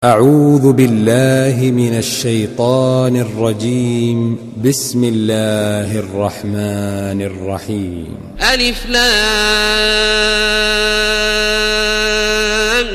أعوذ بالله من الشيطان الرجيم. بسم الله الرحمن الرحيم. ألف لام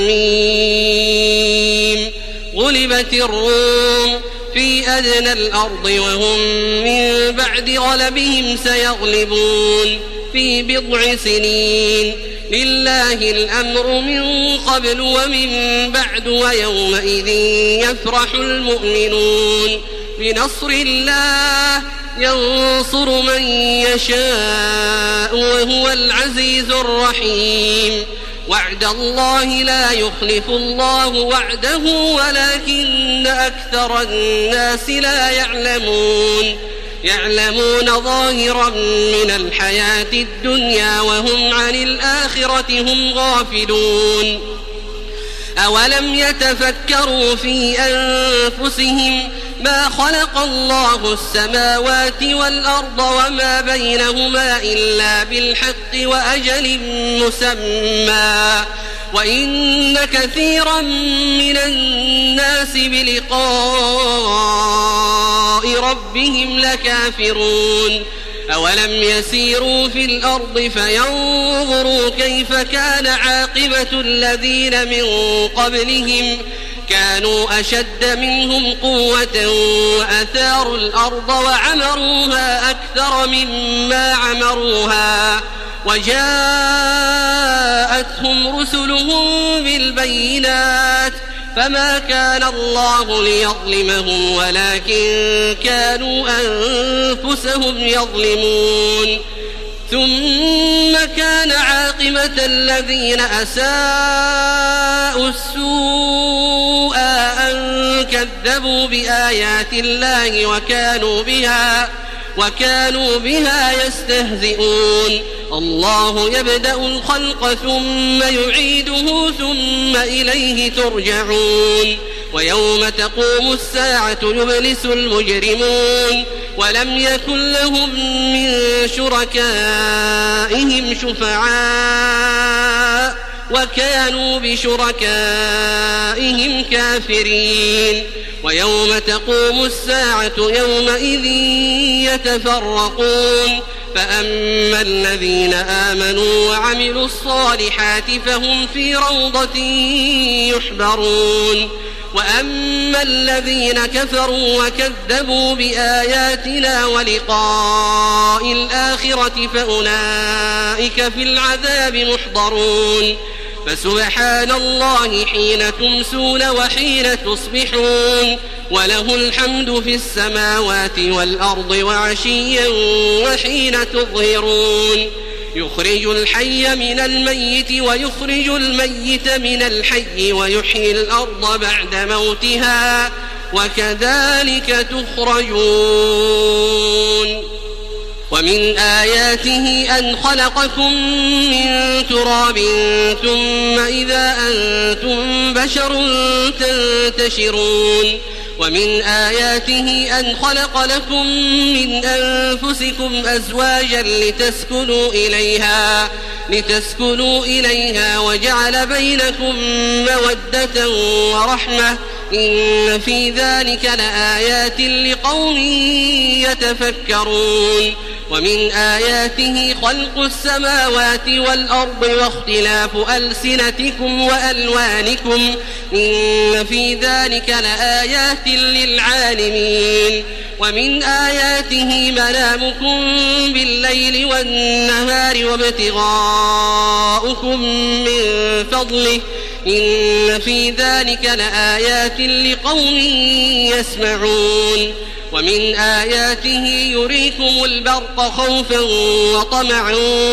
ميم. غلبت الروم في أدنى الأرض وهم من بعد غلبهم سيغلبون في بضع سنين. لله الأمر من قبل ومن بعد ويومئذ يفرح المؤمنون بنصر الله ينصر من يشاء وهو العزيز الرحيم. وعد الله لا يخلف الله وعده ولكن أكثر الناس لا يعلمون ظاهرا من الحياة الدنيا وهم عن الآخرة هم غافلون. أولم يتفكروا في أنفسهم ما خلق الله السماوات والأرض وما بينهما إلا بالحق وأجل مسمى وإن كثيرا من الناس بلقاء ربهم لكافرون. أولم يسيروا في الأرض فينظروا كيف كان عاقبة الذين من قبلهم كانوا أشد منهم قوة وأثاروا الأرض وعمروها أكثر مما عمروها وجاءتهم رسلهم بالبينات فما كان الله ليظلمهم ولكن كانوا أنفسهم يظلمون. ثم كان عاقبة الذين أساءوا السوء أن كذبوا بآيات الله وكانوا بها يستهزئون. الله يبدأ الخلق ثم يعيده ثم إليه ترجعون. ويوم تقوم الساعة يبلس المجرمون ولم يكن لهم من شركائهم شفعاء وكانوا بشركائهم كافرين. ويوم تقوم الساعة يومئذ يتفرقون فأما الذين آمنوا وعملوا الصالحات فهم في روضة يحبرون وأما الذين كفروا وكذبوا بآياتنا ولقاء الآخرة فأولئك في العذاب محضرون. فسبحان الله حين تمسون وحين تصبحون وله الحمد في السماوات والأرض وعشيا وحين تظهرون. يخرج الحي من الميت ويخرج الميت من الحي ويحيي الأرض بعد موتها وكذلك تخرجون. ومن آياته أن خلقكم من تراب ثم إذا أنتم بشر تنتشرون. ومن آياته أن خلق لكم من أنفسكم أزواجا لتسكنوا إليها وجعل بينكم مودة ورحمة إن في ذلك لآيات لقوم يتفكرون. ومن آياته خلق السماوات والأرض واختلاف ألسنتكم وألوانكم إن في ذلك لآيات للعالمين. ومن آياته منامكم بالليل والنهار وابتغاؤكم من فضله إن في ذلك لآيات لقوم يسمعون. ومن آياته يريكم البرق خوفا وطمعا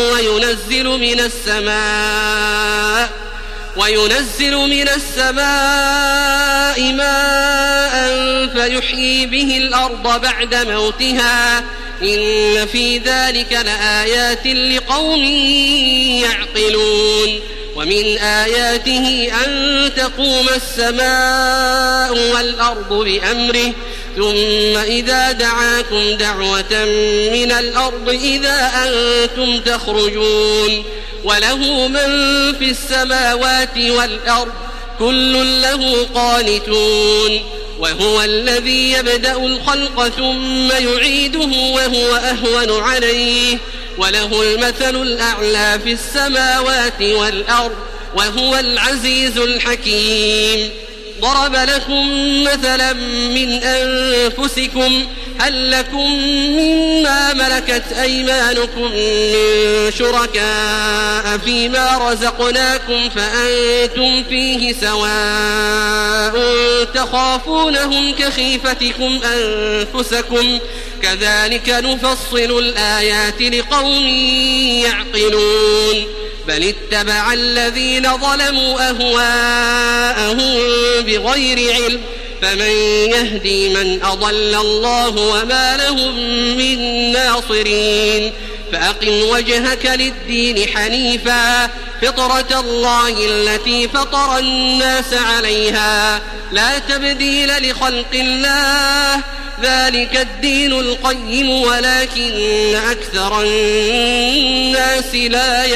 وينزل من السماء ماء فيحيي به الأرض بعد موتها إن في ذلك لآيات لقوم يعقلون. ومن آياته أن تقوم السماء والأرض بأمره ثم إذا دعاكم دعوة من الأرض إذا أنتم تخرجون وله من في السماوات والأرض كل له قانتون وهو الذي يبدأ الخلق ثم يعيده وهو أهون عليه وله المثل الأعلى في السماوات والأرض وهو العزيز الحكيم ضرب لكم مثلا من أنفسكم هل لكم مما ملكت أيمانكم من شركاء فيما رزقناكم فأنتم فيه سواء تخافونهم كخيفتكم أنفسكم كذلك نفصل الآيات لقوم يعقلون بل اتبع الذين ظلموا أهواءهم بغير علم فمن يهدي من أضل الله وما لهم من ناصرين فأقم وجهك للدين حنيفا فطرة الله التي فطر الناس عليها لا تبديل لخلق الله ذلك الدين القيم ولكن أكثر الناس لا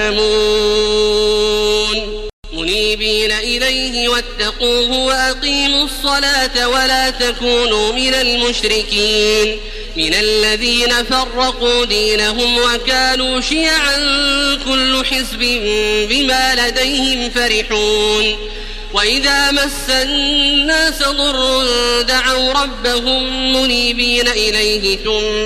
يعلمون منيبين إليه واتقوه وأقيموا الصلاة ولا تكونوا من المشركين من الذين فرقوا دينهم وكانوا شيعا كل حزب بما لديهم فرحون وإذا مس الناس ضر دعوا ربهم منيبين إليه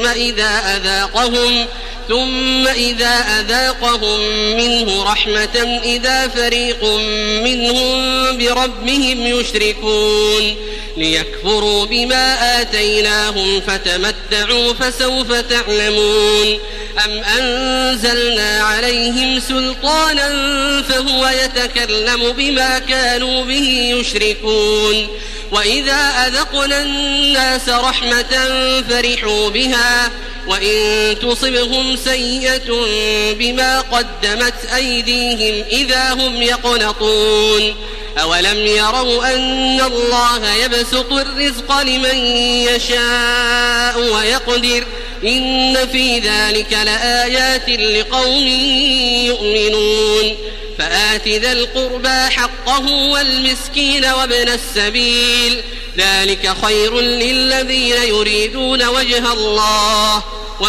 ثم إذا أذاقهم منه رحمة إذا فريق منهم بربهم يشركون ليكفروا بما آتيناهم فتمتعوا فسوف تعلمون أم أنزلنا عليهم سلطانا فهو يتكلم بما كانوا به يشركون وإذا أذقنا الناس رحمة فرحوا بها وإن تصبهم سيئة بما قدمت أيديهم إذا هم يقنطون أولم يروا أن الله يبسط الرزق لمن يشاء ويقدر إن في ذلك لآيات لقوم يؤمنون فآت ذا القربى حقه والمسكين وابن السبيل ذلك خير للذين يريدون وجه الله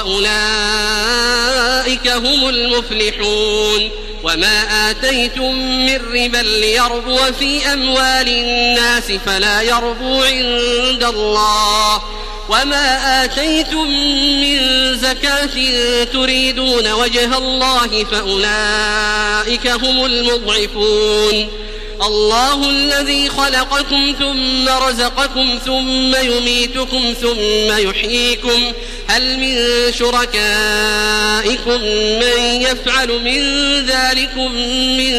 وأولئك هم المفلحون وما آتيتم من ربا ليربو في أموال الناس فلا يربو عند الله وما آتيتم من زكاة تريدون وجه الله فأولئك هم المضعفون الله الذي خلقكم ثم رزقكم ثم يميتكم ثم يحييكم هل من شركائكم من يفعل من ذلكم من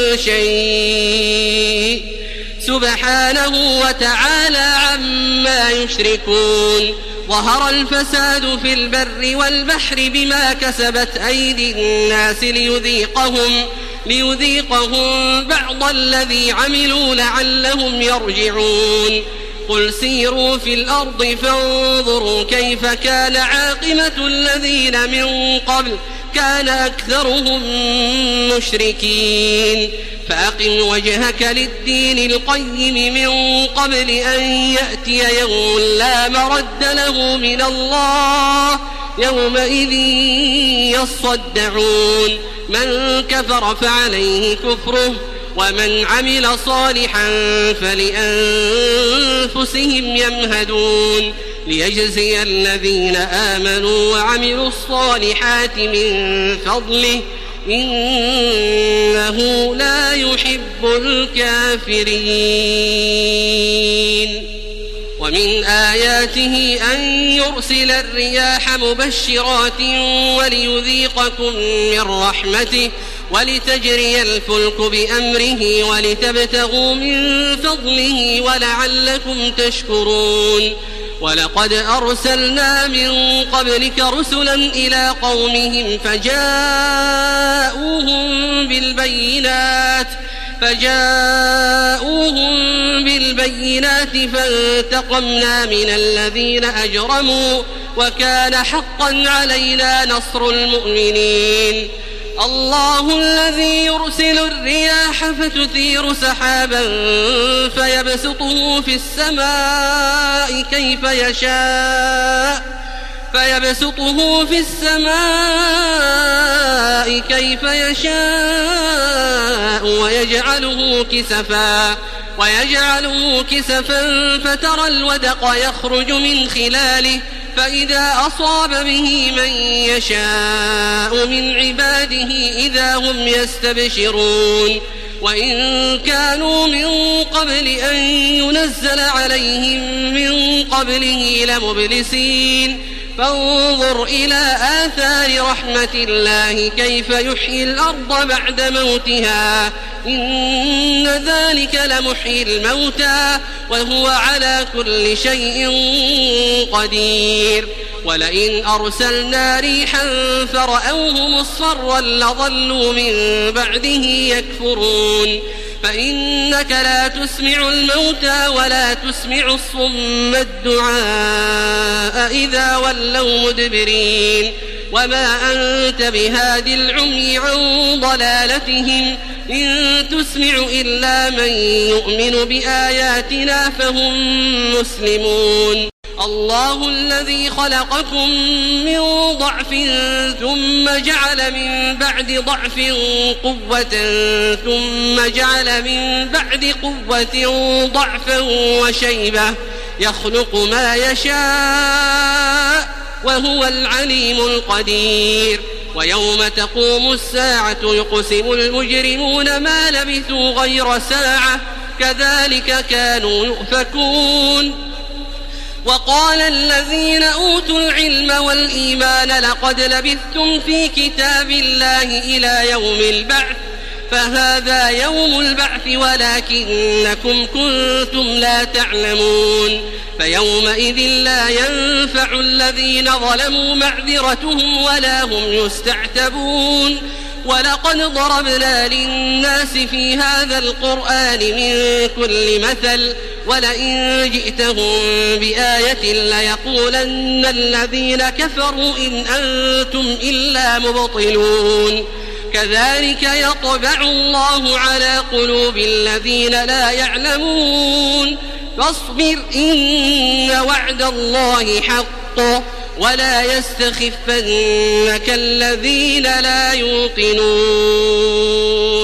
شيء سبحانه وتعالى عما يشركون ظهر الفساد في البر والبحر بما كسبت أيدي الناس ليذيقهم بعض الذي عملوا لعلهم يرجعون قل سيروا في الأرض فانظروا كيف كان عاقبة الذين من قبل كان أكثرهم مشركين فأقم وجهك للدين القيم من قبل أن يأتي يوم لا مرد له من الله يومئذ يصدعون من كفر فعليه كفره ومن عمل صالحا فلأنفسهم يمهدون ليجزي الذين آمنوا وعملوا الصالحات من فضله إنه لا يحب الكافرين ومن آياته أن يرسل الرياح مبشرات وليذيقكم من رحمته ولتجري الفلك بأمره ولتبتغوا من فضله ولعلكم تشكرون ولقد أرسلنا من قبلك رسلا إلى قومهم فجاءوهم بالبينات فانتقمنا من الذين أجرموا وكان حقا علينا نصر المؤمنين الله الذي يرسل الرياح فتثير سحابا فيبسطه في السماء كيف يشاء ويجعله كسفا فترى الودق يخرج من خلاله فإذا أصاب به من يشاء من عباده إذا هم يستبشرون وإن كانوا من قبل أن ينزل عليهم من قبله لمبلسين فانظر إلى آثار رحمة الله كيف يحيي الأرض بعد موتها إن ذلك لمحيي الموتى وهو على كل شيء قدير ولئن أرسلنا ريحا فرأوه مصفرا لظلوا من بعده يكفرون فإنك لا تسمع الموتى ولا تسمع الصم الدعاء إذا ولوا مدبرين وما أنت بهاد العمي عن ضلالتهم إن تسمع إلا من يؤمن بآياتنا فهم مسلمون الله الذي خلقكم من ضعف ثم جعل من بعد ضعف قوة ثم جعل من بعد قوة ضعفا وشيبة يخلق ما يشاء وهو العليم القدير ويوم تقوم الساعة يقسم المجرمون ما لبثوا غير ساعة كذلك كانوا يؤفكون وقال الذين أوتوا العلم والإيمان لقد لبثتم في كتاب الله إلى يوم البعث فهذا يوم البعث ولكنكم كنتم لا تعلمون فيومئذ لا ينفع الذين ظلموا معذرتهم ولا هم يستعتبون ولقد ضربنا للناس في هذا القرآن من كل مثل ولئن جئتهم بآية ليقولن الذين كفروا إن أنتم إلا مبطلون كذلك يطبع الله على قلوب الذين لا يعلمون فاصبر إن وعد الله حق ولا يستخفنك الذين لا يوقنون